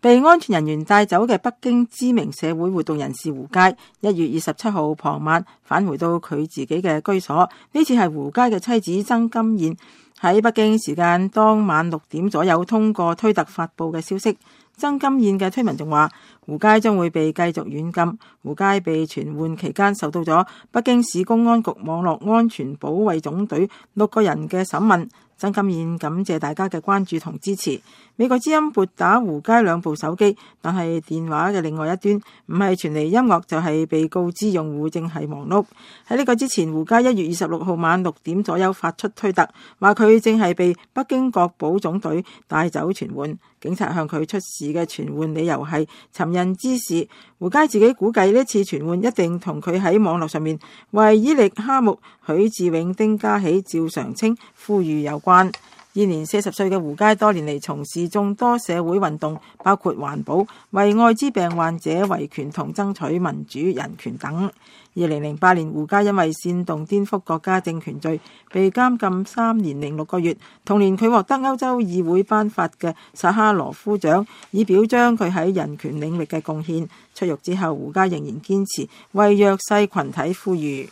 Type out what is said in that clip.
被安全人員帶走嘅北京知名社會活動人士胡佳，1月27號傍晚返回到佢自己嘅居所。呢次係胡佳嘅妻子曾金燕喺北京時間當晚6點左右通過推特發布嘅消息。曾金燕嘅推文仲話，胡佳將會被繼續軟禁。胡佳被傳喚期間受到咗北京市公安局網絡安全保衛總隊6個人嘅審問。曾金燕感謝大家嘅關注同支持。美國之音撥打胡佳2部手機，但係電話嘅另外一端唔係傳嚟音樂，就係被告知用戶正係忙碌。喺呢個之前，胡佳1月26號晚6點左右發出推特，話佢正係被北京國保總隊帶走傳喚。警察向佢出示嘅傳喚理由係尋釁滋事。胡佳自己估計呢次傳喚一定同佢喺網絡上面為伊力哈木、許志永、丁家喜、趙常清呼籲有關。現年40歲嘅胡佳多年嚟從事眾多社會運動，包括環保、為愛滋病患者維權同爭取民主人權等。2008年，胡佳因為煽動顛覆國家政權罪被監禁3年零6個月。同年，佢獲得歐洲議會頒發嘅薩哈羅夫獎，以表彰佢喺人權領域嘅貢獻。出獄之後，胡佳仍然堅持為弱勢群體呼籲。